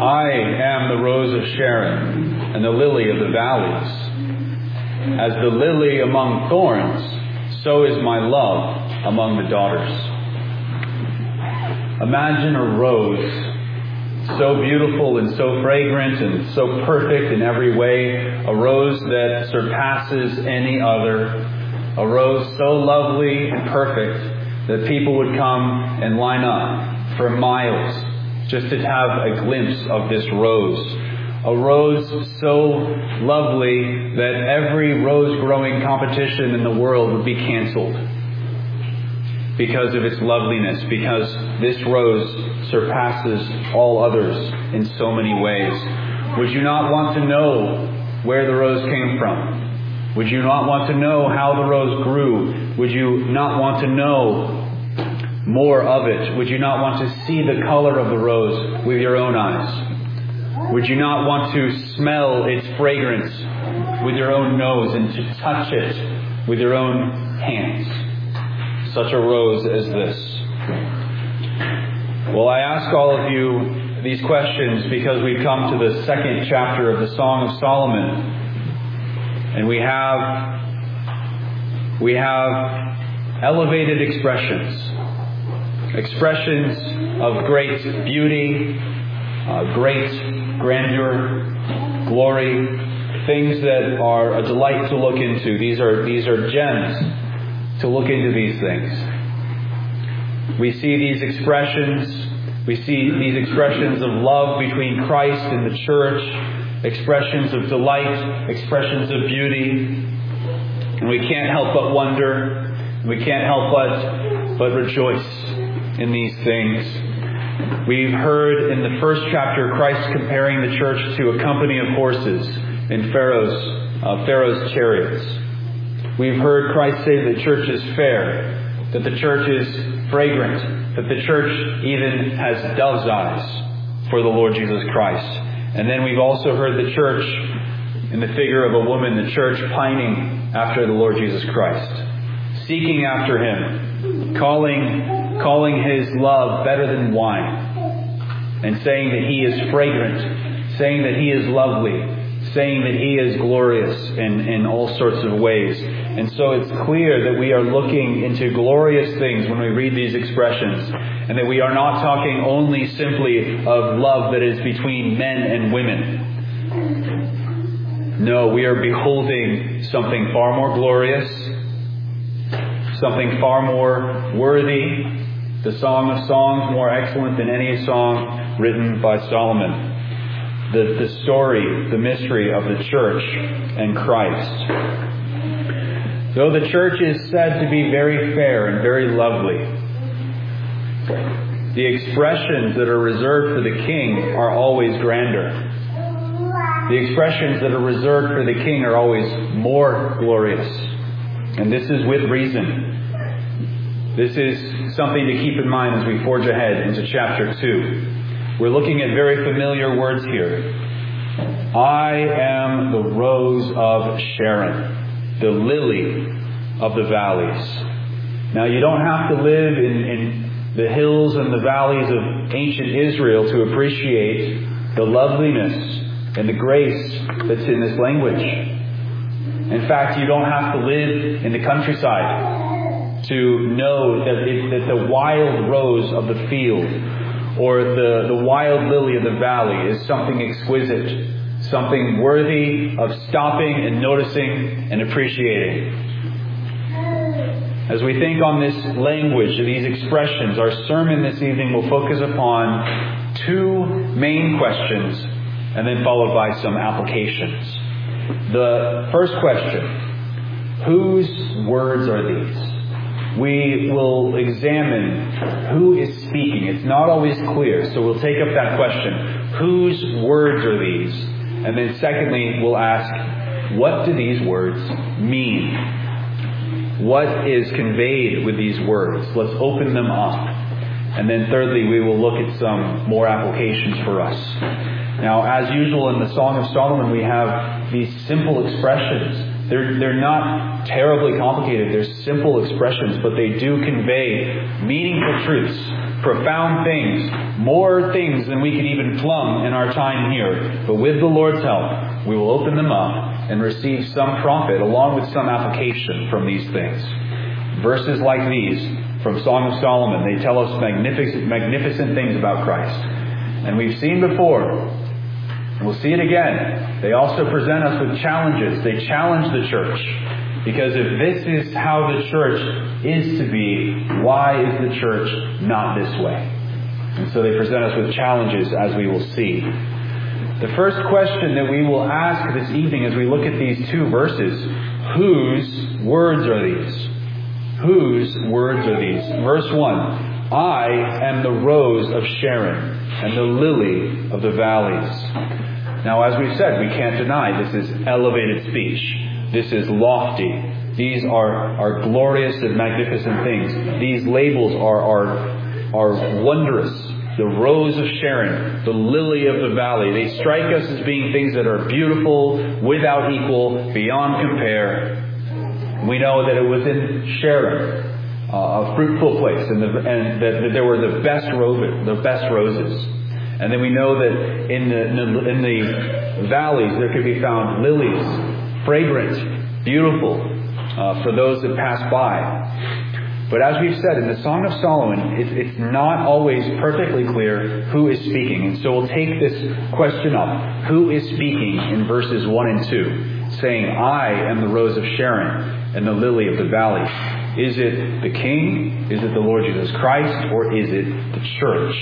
I am the rose of Sharon and the lily of the valleys. As the lily among thorns, so is my love among the daughters. Imagine a rose so beautiful and so fragrant and so perfect in every way, a rose that surpasses any other, a rose so lovely and perfect that people would come and line up for miles just to have a glimpse of this rose. A rose so lovely that every rose growing competition in the world would be canceled because of its loveliness, because this rose surpasses all others in so many ways. Would you not want to know where the rose came from? Would you not want to know how the rose grew? Would you not want to know more of it? Would you not want to see the color of the rose with your own eyes? Would you not want to smell its fragrance with your own nose and to touch it with your own hands? Such a rose as this. Well, I ask all of you these questions because we've come to the second chapter of the Song of Solomon. And we have elevated expressions of great beauty, great grandeur, glory, things that are a delight to look into. These are gems to look into these things. We see these expressions of love between Christ and the church, expressions of delight, expressions of beauty. And we can't help but wonder, we can't help but rejoice in these things. We've heard in the first chapter Christ comparing the church to a company of horses in Pharaoh's chariots. We've heard Christ say that the church is fair, that the church is fragrant, that the church even has dove's eyes for the Lord Jesus Christ. And then we've also heard the church, in the figure of a woman, the church pining after the Lord Jesus Christ, seeking after Him, calling His love better than wine, and saying that He is fragrant, saying that He is lovely, saying that He is glorious in all sorts of ways. And so it's clear that we are looking into glorious things when we read these expressions, and that we are not talking only simply of love that is between men and women. No, we are beholding something far more glorious, something far more worthy, the Song of Songs more excellent than any song written by Solomon. The story, the mystery of the church and Christ. Though the church is said to be very fair and very lovely, the expressions that are reserved for the king are always grander. The expressions that are reserved for the king are always more glorious. And this is with reason. This is something to keep in mind as we forge ahead into chapter 2. We're looking at very familiar words here. I am the rose of Sharon, the lily of the valleys. Now, you don't have to live in the hills and the valleys of ancient Israel to appreciate the loveliness and the grace that's in this language. In fact, you don't have to live in the countryside to know that the wild rose of the field or the wild lily of the valley is something exquisite, something worthy of stopping and noticing and appreciating. As we think on this language, these expressions, our sermon this evening will focus upon two main questions and then followed by some applications. The first question, whose words are these? We will examine who is speaking. It's not always clear, so we'll take up that question. Whose words are these? And then secondly, we'll ask, what do these words mean? What is conveyed with these words? Let's open them up. And then thirdly, we will look at some more applications for us. Now, as usual in the Song of Solomon, we have these simple expressions. They're not terribly complicated. They're simple expressions, but they do convey meaningful truths profound things, more things than we could even plumb in our time here. But with the Lord's help, we will open them up and receive some profit along with some application from these things. Verses like these from Song of Solomon, they tell us magnificent things about Christ. And we've seen before, and we'll see it again, they also present us with challenges. They challenge the church. Because if this is how the church is to be, why is the church not this way? And so they present us with challenges, as we will see. The first question that we will ask this evening as we look at these two verses, whose words are these? Whose words are these? Verse 1, I am the rose of Sharon and the lily of the valleys. Now, as we've said, we can't deny this is elevated speech. This is lofty. These are glorious and magnificent things. These labels are wondrous. The rose of Sharon, the lily of the valley. They strike us as being things that are beautiful, without equal, beyond compare. We know that it was in Sharon, a fruitful place, and that there were the best roses. And then we know that in the valleys there could be found lilies, fragrant, beautiful, for those that pass by. But as we've said, in the Song of Solomon, it's not always perfectly clear who is speaking. And so we'll take this question up. Who is speaking in verses 1 and 2, saying, I am the rose of Sharon and the lily of the valley? Is it the King? Is it the Lord Jesus Christ? Or is it the church?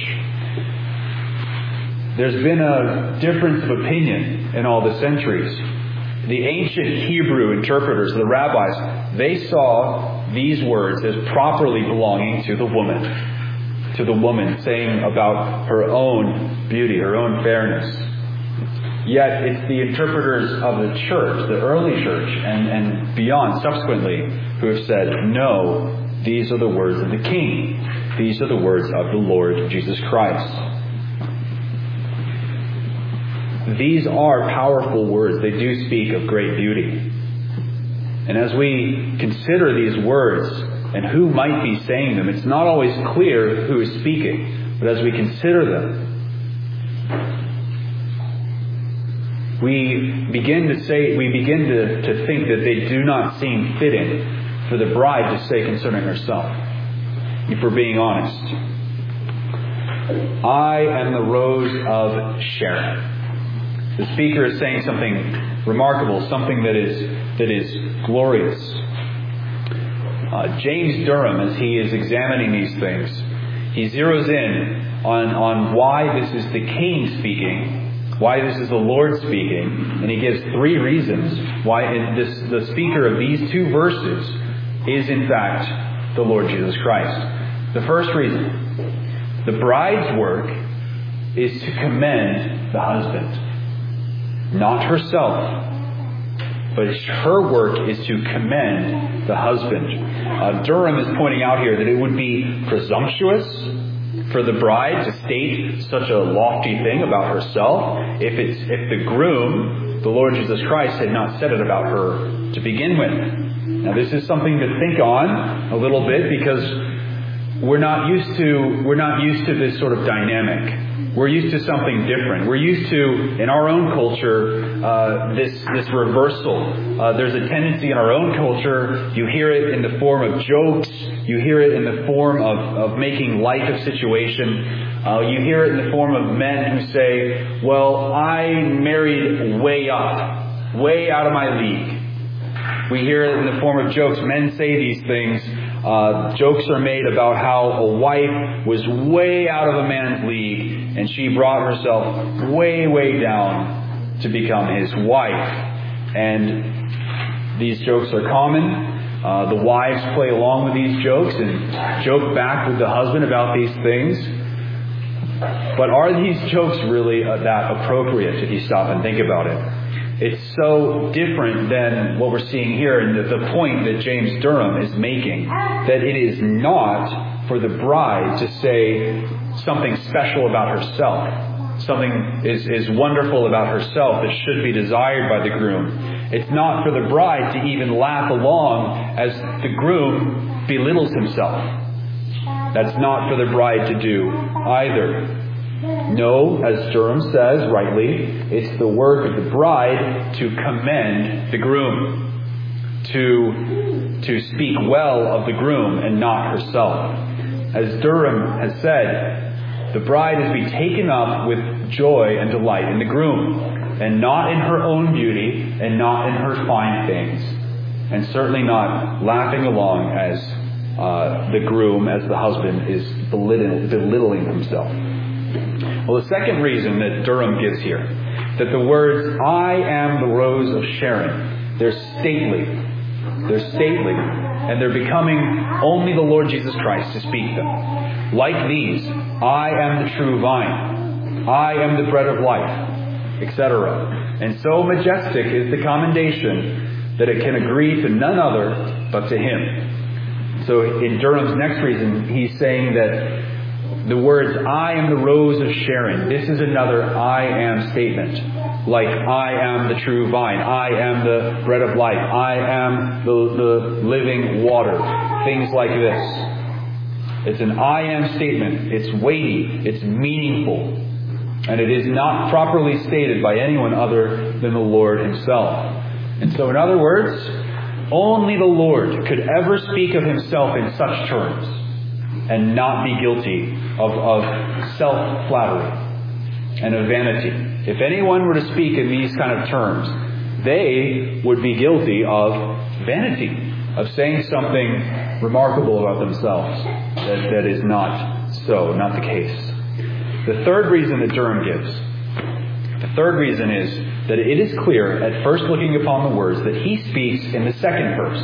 There's been a difference of opinion in all the centuries. The ancient Hebrew interpreters, the rabbis, they saw these words as properly belonging to the woman. To the woman, saying about her own beauty, her own fairness. Yet it's the interpreters of the church, the early church, and beyond subsequently, who have said, no, these are the words of the King. These are the words of the Lord Jesus Christ. These are powerful words. They do speak of great beauty. And as we consider these words and who might be saying them, it's not always clear who is speaking. But as we consider them, we begin to think that they do not seem fitting for the bride to say concerning herself. If we're being honest. I am the rose of Sharon. The speaker is saying something remarkable, something that is glorious. James Durham, as he is examining these things, he zeroes in on why this is the King speaking, why this is the Lord speaking, and he gives 3 reasons why the speaker of these 2 verses is in fact the Lord Jesus Christ. The first reason, the bride's work is to commend the husband. Not herself, but her work is to commend the husband. Durham is pointing out here that it would be presumptuous for the bride to state such a lofty thing about herself if the groom, the Lord Jesus Christ, had not said it about her to begin with. Now this is something to think on a little bit, because we're not used to this sort of dynamic. We're used to something different. We're used to, in our own culture, this reversal. There's a tendency in our own culture, you hear it in the form of jokes, you hear it in the form of making light of situation, you hear it in the form of men who say, well, I married way up, way out of my league. We hear it in the form of jokes. Men say these things. Jokes are made about how a wife was way out of a man's league and she brought herself way, way down to become his wife. And these jokes are common. The wives play along with these jokes and joke back with the husband about these things. But are these jokes really that appropriate if you stop and think about it? It's so different than what we're seeing here, and the point that James Durham is making, that it is not for the bride to say something special about herself, something is wonderful about herself that should be desired by the groom. It's not for the bride to even laugh along as the groom belittles himself. That's not for the bride to do either. No, as Durham says rightly, it's the work of the bride to commend the groom, to speak well of the groom and not herself. As Durham has said, the bride is to be taken up with joy and delight in the groom, and not in her own beauty, and not in her fine things, and certainly not laughing along as the groom, as the husband, is belittling himself. Well, the second reason that Durham gives here, that the words, I am the rose of Sharon, they're stately, and they're becoming only the Lord Jesus Christ to speak them. Like these, I am the true vine, I am the bread of life, etc. And so majestic is the commendation that it can agree to none other but to him. So in Durham's next reason, he's saying that the words, I am the rose of Sharon, this is another I am statement. Like, I am the true vine, I am the bread of life, I am the living water, things like this. It's an I am statement. It's weighty, it's meaningful, and it is not properly stated by anyone other than the Lord himself. And so, in other words, only the Lord could ever speak of himself in such terms and not be guilty of self-flattery and of vanity. If anyone were to speak in these kind of terms, they would be guilty of vanity, of saying something remarkable about themselves that is not so, not the case. The third reason that Durham gives, the third reason is that it is clear at first looking upon the words that he speaks in the second verse.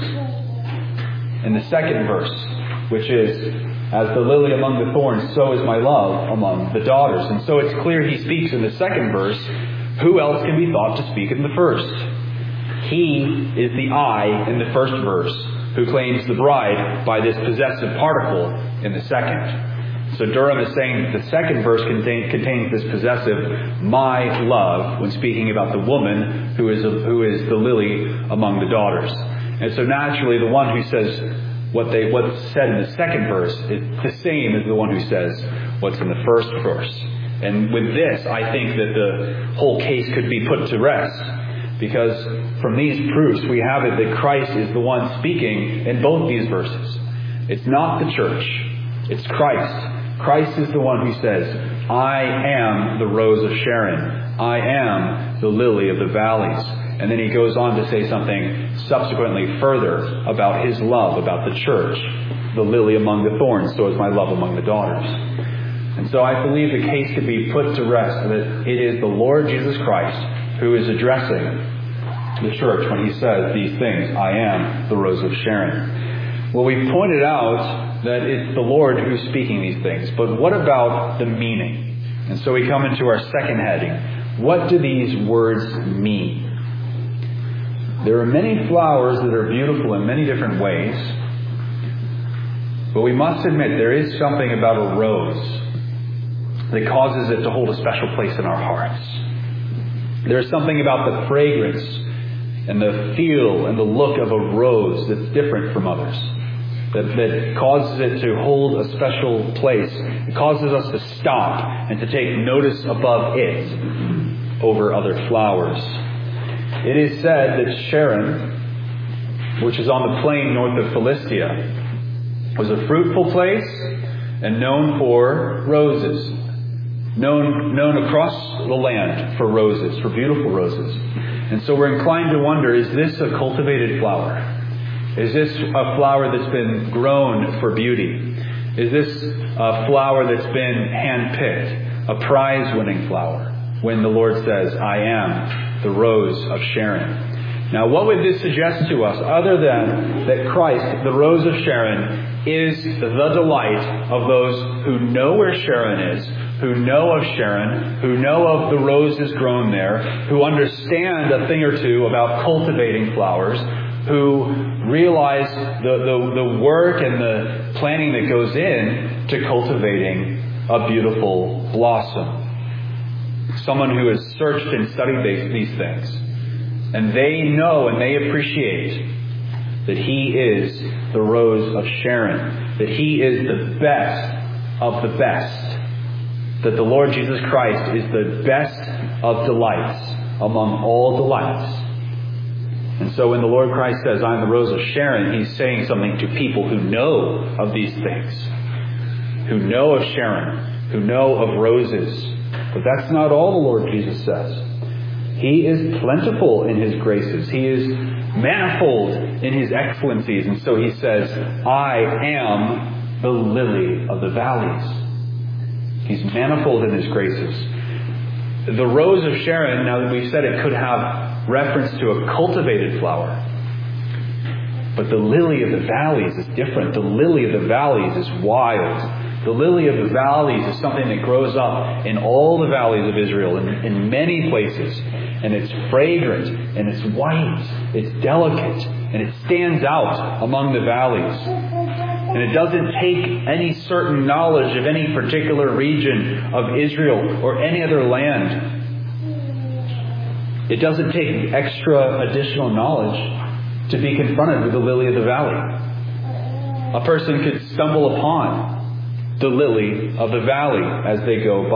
In the second verse, which is, as the lily among the thorns, so is my love among the daughters. And so it's clear he speaks in the second verse. Who else can be thought to speak in the first? He is the I in the first verse, who claims the bride by this possessive particle in the second. So Durham is saying that the second verse contains this possessive, my love, when speaking about the woman who is the lily among the daughters. And so naturally, the one who says what's said in the second verse is the same as the one who says what's in the first verse. And with this, I think that the whole case could be put to rest, because from these proofs we have it that Christ is the one speaking in both these verses. It's not the church, it's Christ. Christ is the one who says, I am the rose of Sharon, I am the lily of the valleys. And then he goes on to say something subsequently further about his love, about the church, the lily among the thorns, so is my love among the daughters. And so I believe the case could be put to rest that it is the Lord Jesus Christ who is addressing the church when he says these things, I am the rose of Sharon. Well, we pointed out that it's the Lord who's speaking these things, but what about the meaning? And so we come into our second heading. What do these words mean? There are many flowers that are beautiful in many different ways, but we must admit there is something about a rose that causes it to hold a special place in our hearts. There's something about the fragrance and the feel and the look of a rose that's different from others, that causes it to hold a special place. It causes us to stop and to take notice above it over other flowers. It is said that Sharon, which is on the plain north of Philistia, was a fruitful place and known for roses. Known across the land for roses, for beautiful roses. And so we're inclined to wonder, is this a cultivated flower? Is this a flower that's been grown for beauty? Is this a flower that's been handpicked? A prize-winning flower? When the Lord says, I am the rose of Sharon. Now, what would this suggest to us other than that Christ, the rose of Sharon, is the delight of those who know where Sharon is, who know of Sharon, who know of the roses grown there, who understand a thing or two about cultivating flowers, who realize the work and the planning that goes in to cultivating a beautiful blossom. Someone who has searched and studied these things. And they know and they appreciate that he is the rose of Sharon. that He is the best of the best. That the Lord Jesus Christ is the best of delights among all delights. And so when the Lord Christ says, I am the rose of Sharon, He's saying something to people who know of these things. Who know of Sharon. Who know of roses. But that's not all the Lord Jesus says. He is plentiful in His graces. He is manifold in His excellencies. And so He says, I am the lily of the valleys. He's manifold in His graces. The rose of Sharon, now that we've said it, could have reference to a cultivated flower. But the lily of the valleys is different. The lily of the valleys is wild. The lily of the valleys is something that grows up in all the valleys of Israel, in many places. And it's fragrant, and it's white, it's delicate, and it stands out among the valleys. And it doesn't take any certain knowledge of any particular region of Israel or any other land. It doesn't take extra additional knowledge to be confronted with the lily of the valley. A person could stumble upon the lily of the valley as they go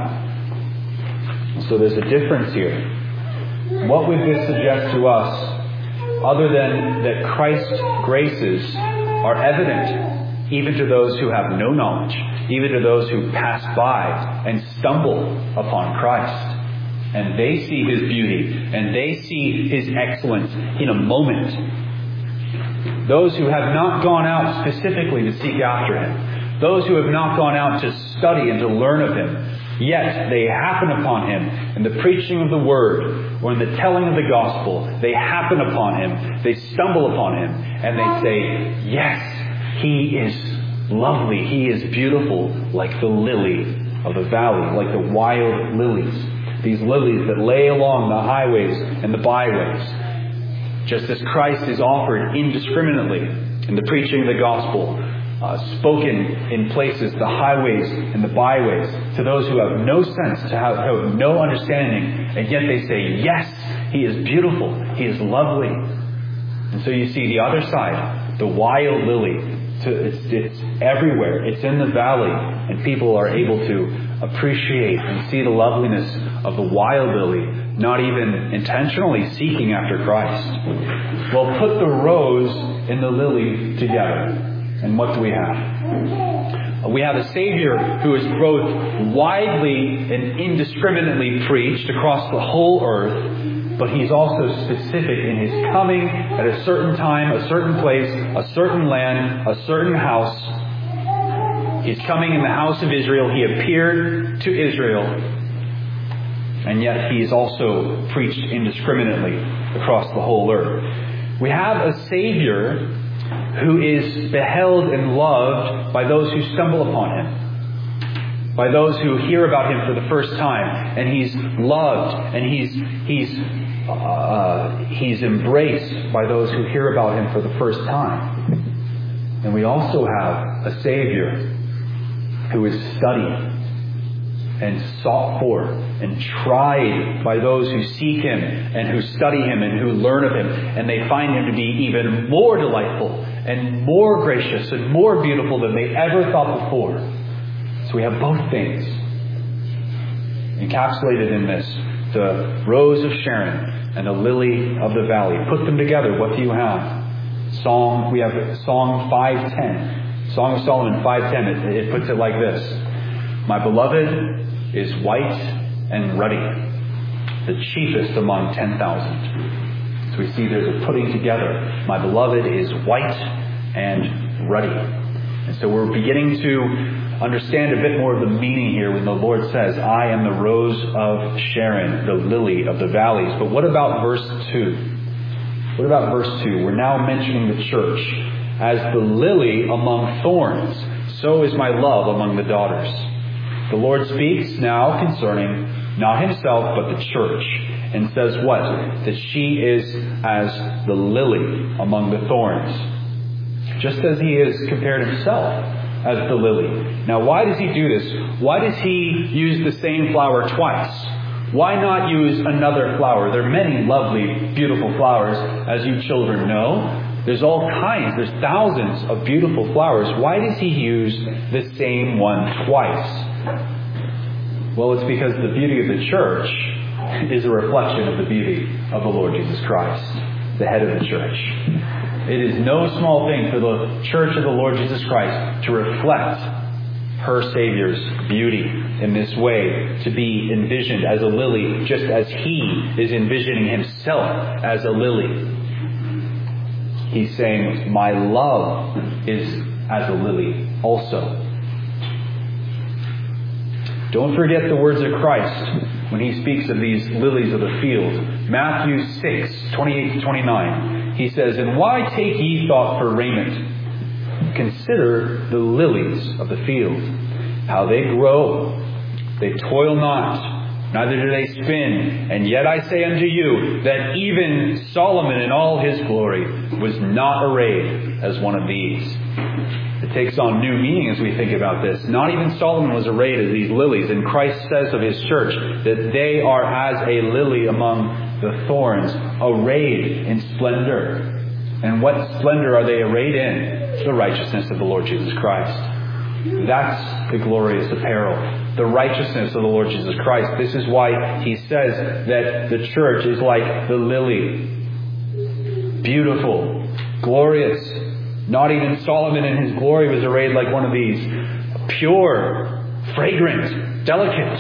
by. So there's a difference here. What would this suggest to us other than that Christ's graces are evident even to those who have no knowledge, even to those who pass by and stumble upon Christ? And they see His beauty, and they see His excellence in a moment. Those who have not gone out specifically to seek after Him, those who have not gone out to study and to learn of Him, yet they happen upon Him in the preaching of the Word or in the telling of the Gospel. They happen upon Him, they stumble upon Him, and they say, yes, He is lovely, He is beautiful, like the lily of the valley, like the wild lilies. These lilies that lay along the highways and the byways. Just as Christ is offered indiscriminately in the preaching of the gospel, spoken in places, the highways and the byways, to those who have no sense, to have no understanding, and yet they say, yes, He is beautiful, He is lovely. And so you see the other side, the wild lily. It's everywhere. It's in the valley, and people are able to appreciate and see the loveliness of the wild lily, not even intentionally seeking after Christ. Well, put the rose and the lily together, and what do we have? We have a Savior who is both widely and indiscriminately preached across the whole earth, but He's also specific in His coming at a certain time, a certain place, a certain land, a certain house. He's coming in the house of Israel. He appeared to Israel. And yet He is also preached indiscriminately across the whole earth. We have a Savior who is beheld and loved by those who stumble upon Him, by those who hear about Him for the first time. And He's loved, and He's embraced by those who hear about Him for the first time. And we also have a Savior who is studied and sought for and tried by those who seek Him and who study Him and who learn of Him. And they find Him to be even more delightful and more gracious and more beautiful than they ever thought before. So we have both things encapsulated in this. The rose of Sharon and the lily of the valley. Put them together. What do you have? We have Song 5:10. Song of Solomon 5:10. It puts it like this. My beloved is white and ruddy, the chiefest among 10,000. So we see there's a putting together. My beloved is white and ruddy. And so we're beginning to understand a bit more of the meaning here when the Lord says, I am the rose of Sharon, the lily of the valleys. But what about verse 2? What about verse 2? We're now mentioning the church. As the lily among thorns, so is my love among the daughters. The Lord speaks now concerning not Himself, but the church. And says what? That she is as the lily among the thorns. Just as He has compared Himself as the lily. Now, why does He do this? Why does He use the same flower twice? Why not use another flower? There are many lovely, beautiful flowers, as you children know. There's all kinds, there's thousands of beautiful flowers. Why does he use the same one twice? Well, it's because the beauty of the church is a reflection of the beauty of the Lord Jesus Christ, the head of the church. It is no small thing for the church of the Lord Jesus Christ to reflect her Savior's beauty in this way, to be envisioned as a lily, just as he is envisioning himself as a lily. He's saying, my love is as a lily also. Don't forget the words of Christ when he speaks of these lilies of the field. Matthew 6:28-29. He says, and why take ye thought for raiment? Consider the lilies of the field, how they grow. They toil not, neither do they spin. And yet I say unto you, that even Solomon in all his glory was not arrayed as one of these. It takes on new meaning as we think about this. Not even Solomon was arrayed as these lilies. And Christ says of his church that they are as a lily among the thorns, arrayed in splendor. And what splendor are they arrayed in? The righteousness of the Lord Jesus Christ. That's the glorious apparel. The righteousness of the Lord Jesus Christ. This is why he says that the church is like the lily. Beautiful, glorious. Not even Solomon in his glory was arrayed like one of these. Pure, fragrant, delicate,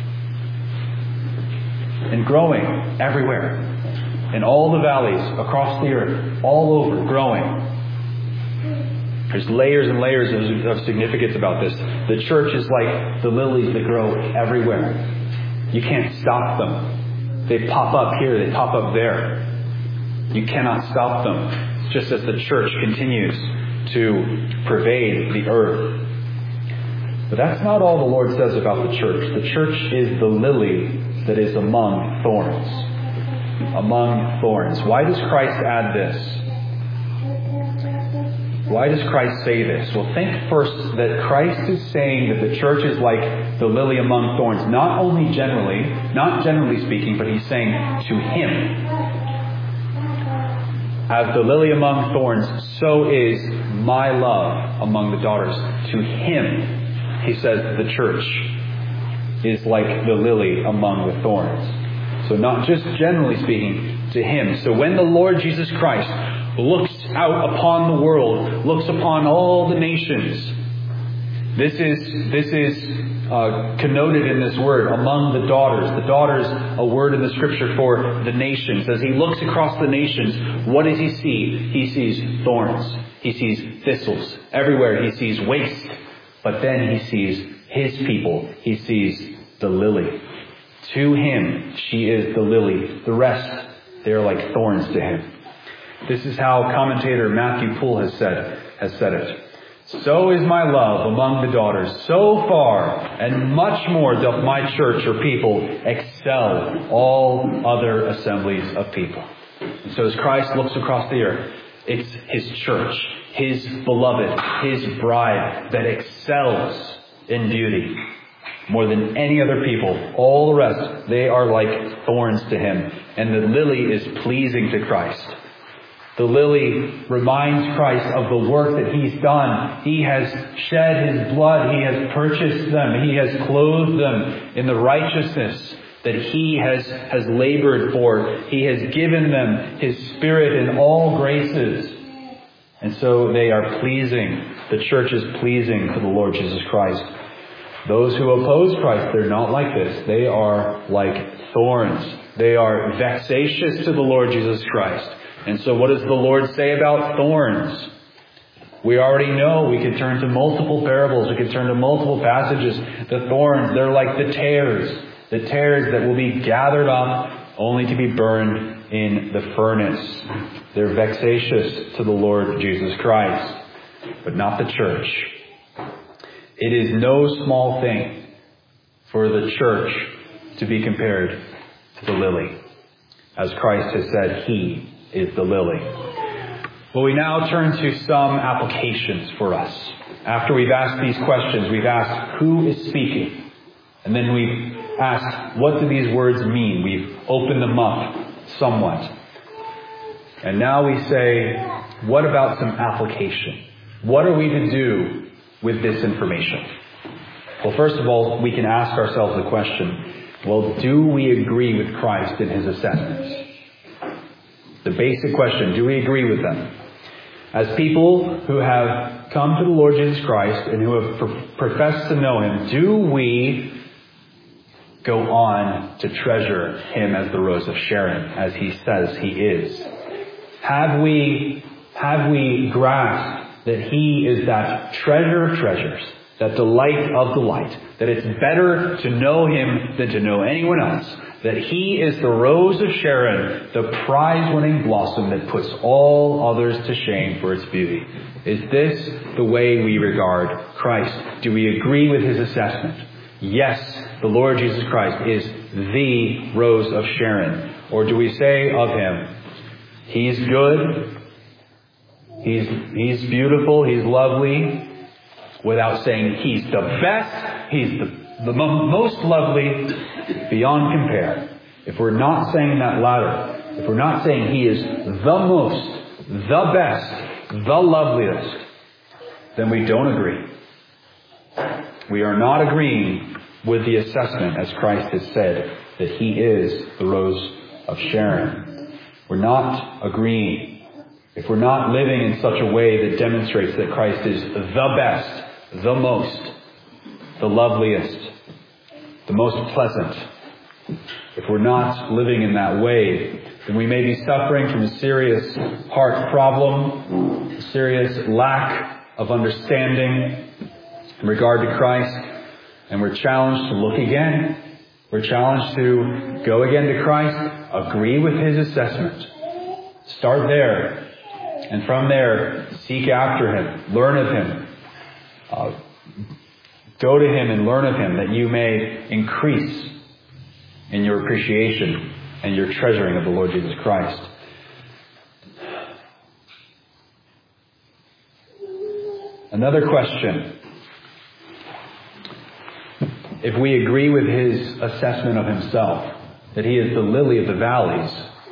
and growing everywhere. In all the valleys, across the earth, all over, growing. There's layers and layers of significance about this. The church is like the lilies that grow everywhere. You can't stop them. They pop up here, they pop up there. You cannot stop them. Just as the church continues to pervade the earth. But that's not all the Lord says about the church. The church is the lily that is among thorns. Among thorns. Why does Christ add this? Why does Christ say this? Well, think first that Christ is saying that the church is like the lily among thorns. Not only generally, not generally speaking, but he's saying to him. As the lily among thorns, so is my love among the daughters. To him, he says, the church is like the lily among the thorns. So not just generally speaking, to him. So when the Lord Jesus Christ looks out upon the world, looks upon all the nations, this is connoted in this word, among the daughters. The daughters, a word in the Scripture for the nations. As he looks across the nations, what does he see? He sees thorns. He sees thistles. Everywhere he sees waste. But then he sees his people. He sees the lily. To him, she is the lily. The rest, they are like thorns to him. This is how commentator Matthew Poole has said it. So is my love among the daughters. So far and much more doth my church or people excel all other assemblies of people. And so as Christ looks across the earth, it's his church, his beloved, his bride that excels in beauty more than any other people. All the rest, they are like thorns to him. And the lily is pleasing to Christ. The lily reminds Christ of the work that he's done. He has shed his blood. He has purchased them. He has clothed them in the righteousness that he has labored for. He has given them his Spirit in all graces. And so they are pleasing. The church is pleasing to the Lord Jesus Christ. Those who oppose Christ, they're not like this. They are like thorns. They are vexatious to the Lord Jesus Christ. And so what does the Lord say about thorns? We already know. We could turn to multiple parables. We could turn to multiple passages. The thorns, they're like the tares. The tares that will be gathered up only to be burned in the furnace. They're vexatious to the Lord Jesus Christ, but not the church. It is no small thing for the church to be compared to the lily. As Christ has said, he is the lily. Well, we now turn to some applications for us. After we've asked these questions, we've asked who is speaking. And then we've asked what do these words mean. We've opened them up somewhat. And now we say, what about some application? What are we to do with this information? Well, first of all, we can ask ourselves the question, well, do we agree with Christ in his assessments? The basic question, do we agree with them? As people who have come to the Lord Jesus Christ and who have professed to know him, do we go on to treasure him as the rose of Sharon, as he says he is? Have we grasped that he is that treasure of treasures, that delight of delight, that it's better to know him than to know anyone else, that he is the rose of Sharon, the prize-winning blossom that puts all others to shame for its beauty? Is this the way we regard Christ? Do we agree with his assessment? Yes, the Lord Jesus Christ is the rose of Sharon. Or do we say of him, he's good, he's beautiful, he's lovely, without saying he's the best, he's the most lovely, beyond compare? If we're not saying that latter, if we're not saying he is the most, the best, the loveliest, then we don't agree. We are not agreeing with the assessment, as Christ has said, that he is the rose of Sharon. We're not agreeing. If we're not living in such a way that demonstrates that Christ is the best, the most, the loveliest, the most pleasant, if we're not living in that way, then we may be suffering from a serious heart problem, a serious lack of understanding in regard to Christ, and we're challenged to look again. We're challenged to go again to Christ, agree with his assessment. Start there, and from there, seek after him, learn of him. Go to him and learn of him, that you may increase in your appreciation and your treasuring of the Lord Jesus Christ. Another question. If we agree with his assessment of himself, that he is the lily of the valleys,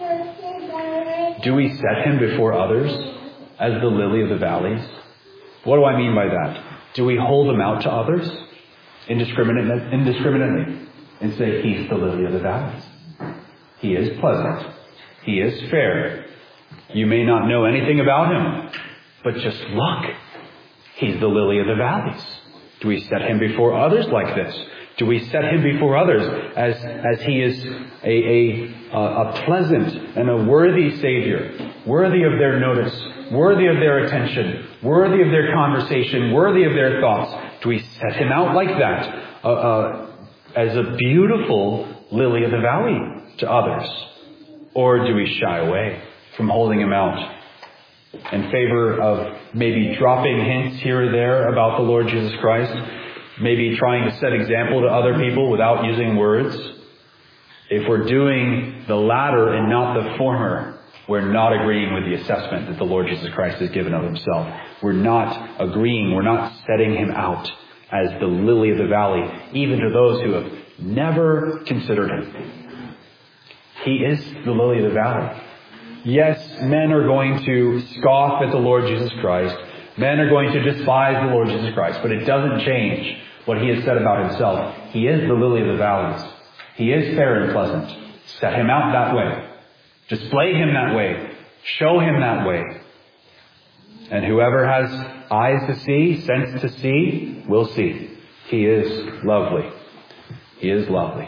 do we set him before others as the lily of the valleys? What do I mean by that? Do we hold him out to others indiscriminately and say, he's the lily of the valleys? He is pleasant. He is fair. You may not know anything about him, but just look. He's the lily of the valleys. Do we set him before others like this? Do we set him before others as he is a pleasant and a worthy Savior, worthy of their notice, worthy of their attention, worthy of their conversation, worthy of their thoughts? Do we set him out like that as a beautiful lily of the valley to others? Or do we shy away from holding him out in favor of maybe dropping hints here or there about the Lord Jesus Christ, maybe trying to set example to other people without using words? If we're doing the latter and not the former, we're not agreeing with the assessment that the Lord Jesus Christ has given of himself. We're not agreeing, we're not setting him out as the lily of the valley, even to those who have never considered him. He is the lily of the valley. Yes, men are going to scoff at the Lord Jesus Christ. Men are going to despise the Lord Jesus Christ. But it doesn't change what he has said about himself. He is the lily of the valleys. He is fair and pleasant. Set him out that way. Display him that way. Show him that way. And whoever has eyes to see, sense to see, will see. He is lovely. He is lovely.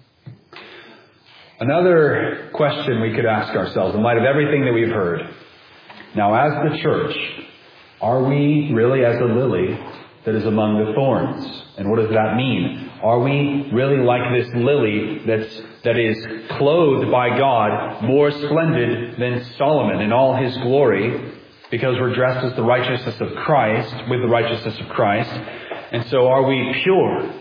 Another question we could ask ourselves in light of everything that we've heard. Now, as the church, are we really as a lily that is among the thorns? And what does that mean? Are we really like this lily that is clothed by God, more splendid than Solomon in all his glory, because we're dressed as the righteousness of Christ, with the righteousness of Christ? And so are we pure?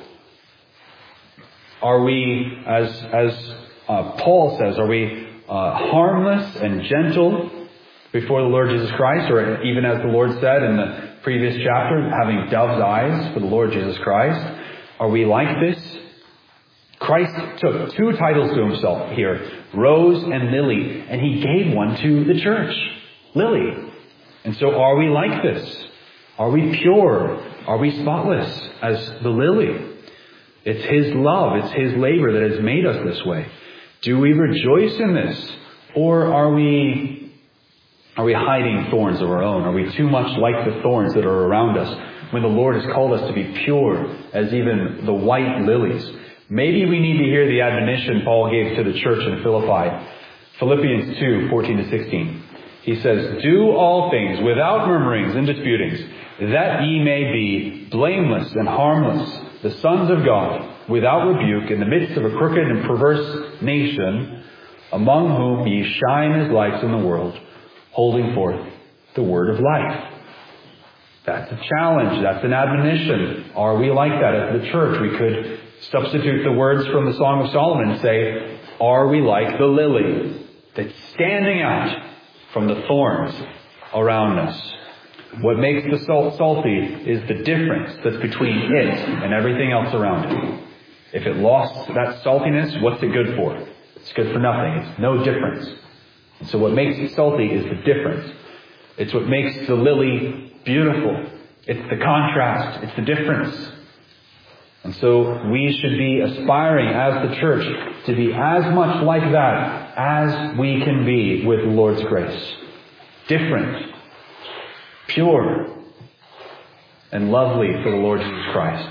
Are we, as Paul says, are we harmless and gentle before the Lord Jesus Christ? Or even as the Lord said in the previous chapter, having dove's eyes for the Lord Jesus Christ. Are we like this? Christ took two titles to himself here, Rose and Lily, and he gave one to the church, Lily. And so are we like this? Are we pure? Are we spotless as the lily? It's his love, it's his labor that has made us this way. Do we rejoice in this? Or are we hiding thorns of our own? Are we too much like the thorns that are around us when the Lord has called us to be pure as even the white lilies? Maybe we need to hear the admonition Paul gave to the church in Philippi. Philippians 2, 14 to 16. He says, "Do all things without murmurings and disputings, that ye may be blameless and harmless, the sons of God, without rebuke, in the midst of a crooked and perverse nation, among whom ye shine as lights in the world, holding forth the word of life." That's a challenge. That's an admonition. Are we like that as the church? We could substitute the words from the Song of Solomon and say, are we like the lily that's standing out from the thorns around us? What makes the salt salty is the difference that's between it and everything else around it. If it lost that saltiness, what's it good for? It's good for nothing. It's no difference. And so what makes it salty is the difference. It's what makes the lily beautiful. It's the contrast. It's the difference. And so we should be aspiring as the church to be as much like that as we can be with the Lord's grace. Different, pure, and lovely for the Lord Jesus Christ.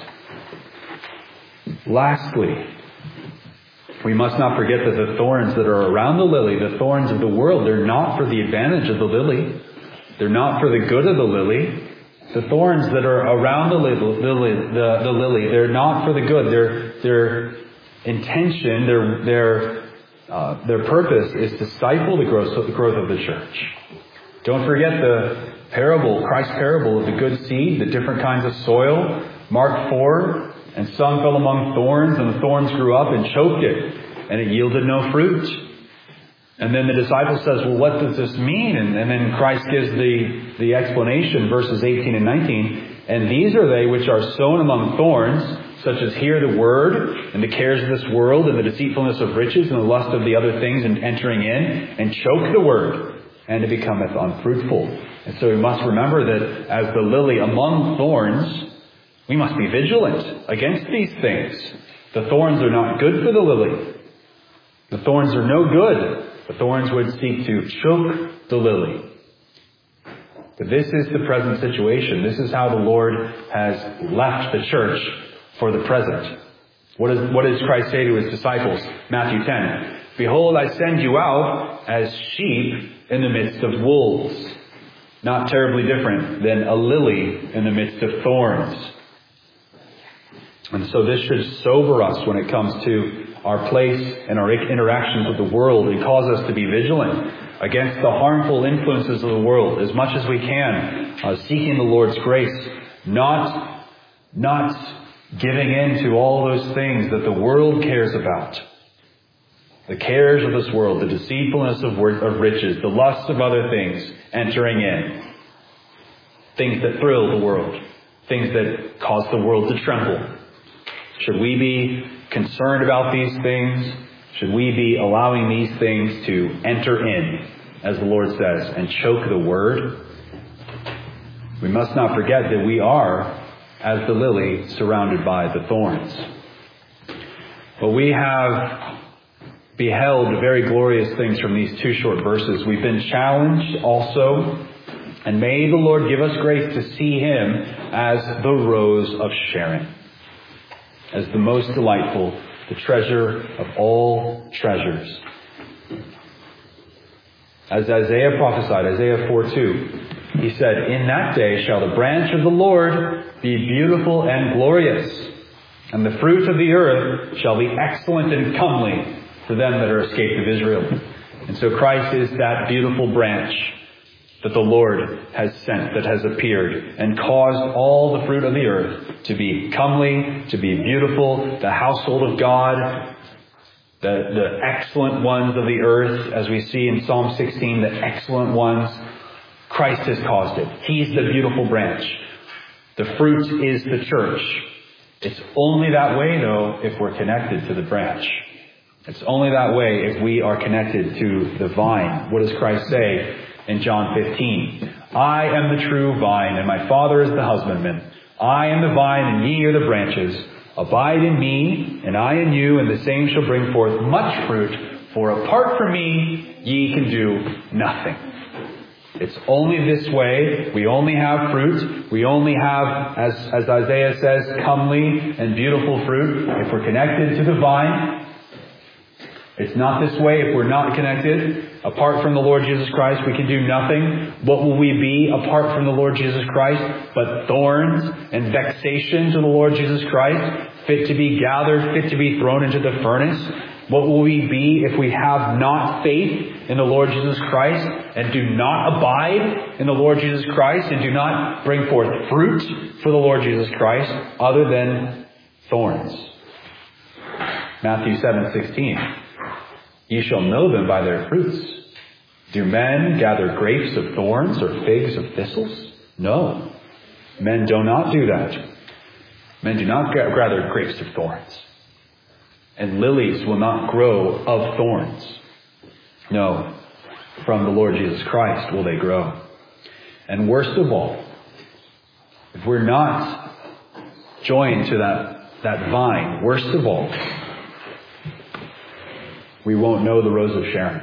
Lastly, we must not forget that the thorns that are around the lily, the thorns of the world, they're not for the advantage of the lily. They're not for the good of the lily. The thorns that are around the lily, they're not for the good. Their intention, their purpose is to stifle the growth of the church. Don't forget the parable, Christ's parable of the good seed, the different kinds of soil. Mark 4, and some fell among thorns, and the thorns grew up and choked it, and it yielded no fruit. And then the disciple says, well, what does this mean? And then Christ gives the explanation, verses 18 and 19. And these are they which are sown among thorns, such as hear the word, and the cares of this world, and the deceitfulness of riches, and the lust of the other things, and entering in, and choke the word, and it becometh unfruitful. And so we must remember that as the lily among thorns, we must be vigilant against these things. The thorns are not good for the lily. The thorns are no good. The thorns would seek to choke the lily. But this is the present situation. This is how the Lord has left the church for the present. What does Christ say to his disciples? Matthew 10. Behold, I send you out as sheep in the midst of wolves. Not terribly different than a lily in the midst of thorns. And so this should sober us when it comes to our place and our interactions with the world, and cause us to be vigilant against the harmful influences of the world as much as we can, seeking the Lord's grace, not giving in to all those things that the world cares about. The cares of this world, the deceitfulness of riches, the lust of other things entering in. Things that thrill the world. Things that cause the world to tremble. Should we be concerned about these things? Should we be allowing these things to enter in, as the Lord says, and choke the word? We must not forget that we are, as the lily, surrounded by the thorns. But we have beheld very glorious things from these two short verses. We've been challenged also, and may the Lord give us grace to see Him as the rose of Sharon, as the most delightful, the treasure of all treasures. As Isaiah prophesied, Isaiah 4:2, he said, in that day shall the branch of the Lord be beautiful and glorious, and the fruit of the earth shall be excellent and comely for them that are escaped of Israel. And so Christ is that beautiful branch that the Lord has sent, that has appeared, and caused all the fruit of the earth to be comely, to be beautiful, the household of God, the excellent ones of the earth, as we see in Psalm 16, the excellent ones. Christ has caused it. He's the beautiful branch. The fruit is the church. It's only that way, though, if we're connected to the branch. It's only that way if we are connected to the vine. What does Christ say in John 15? I am the true vine, and my Father is the husbandman. I am the vine, and ye are the branches. Abide in me, and I in you, and the same shall bring forth much fruit. For apart from me, ye can do nothing. It's only this way. We only have fruit. We only have, as Isaiah says, comely and beautiful fruit if we're connected to the vine. It's not this way if we're not connected. Apart from the Lord Jesus Christ, we can do nothing. What will we be apart from the Lord Jesus Christ but thorns and vexation to the Lord Jesus Christ, fit to be gathered, fit to be thrown into the furnace? What will we be if we have not faith in the Lord Jesus Christ and do not abide in the Lord Jesus Christ and do not bring forth fruit for the Lord Jesus Christ other than thorns? Matthew 7:16. Ye shall know them by their fruits. Do men gather grapes of thorns or figs of thistles? No. Men do not do that. Men do not gather grapes of thorns. And lilies will not grow of thorns. No. From the Lord Jesus Christ will they grow. And worst of all, if we're not joined to that vine, worst of all, we won't know the Rose of Sharon.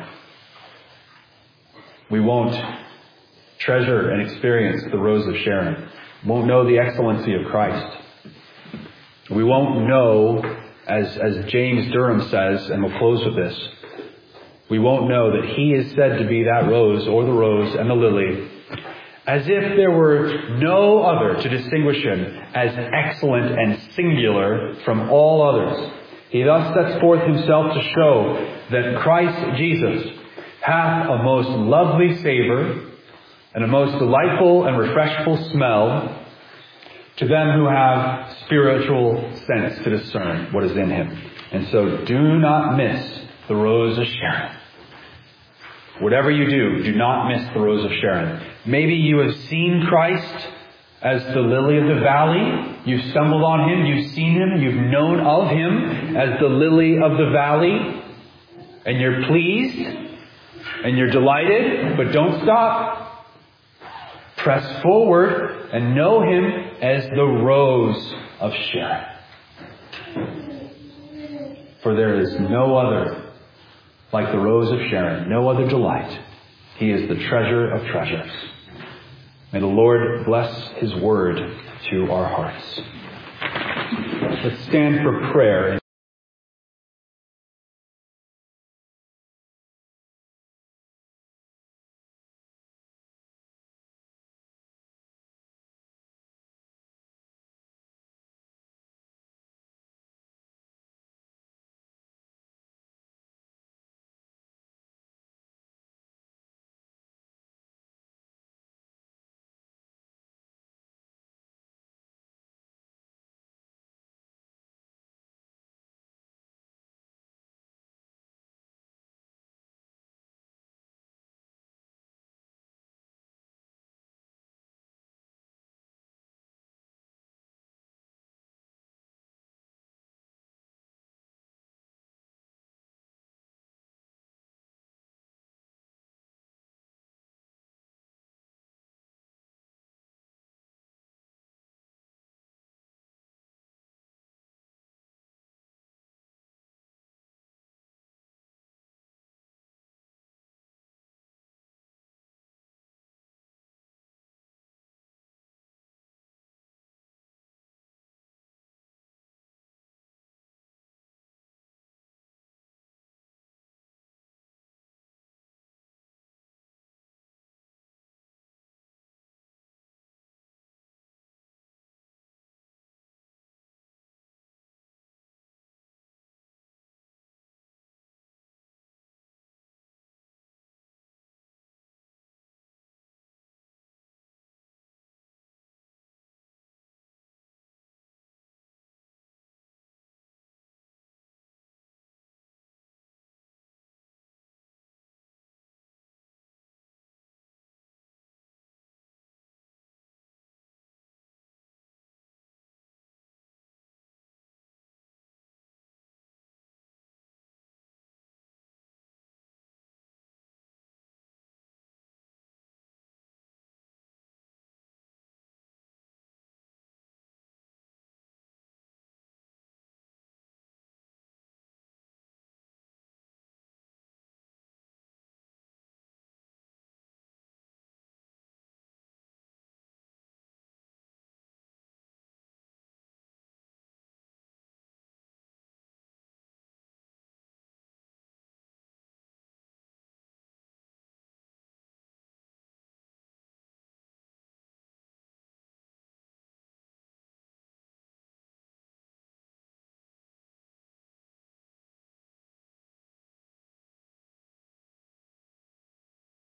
We won't treasure and experience the Rose of Sharon. We won't know the excellency of Christ. We won't know, as James Durham says, and we'll close with this, we won't know that he is said to be that rose, or the rose and the lily, as if there were no other to distinguish him as excellent and singular from all others. He thus sets forth himself to show that Christ Jesus hath a most lovely savor and a most delightful and refreshful smell to them who have spiritual sense to discern what is in him. And so do not miss the Rose of Sharon. Whatever you do not miss the Rose of Sharon. Maybe you have seen Christ as the lily of the valley. You've stumbled on him, you've seen him, you've known of him as the lily of the valley, and you're pleased, and you're delighted, but don't stop. Press forward and know him as the Rose of Sharon. For there is no other like the Rose of Sharon, no other delight. He is the treasure of treasures. May the Lord bless his word to our hearts. Let's stand for prayer.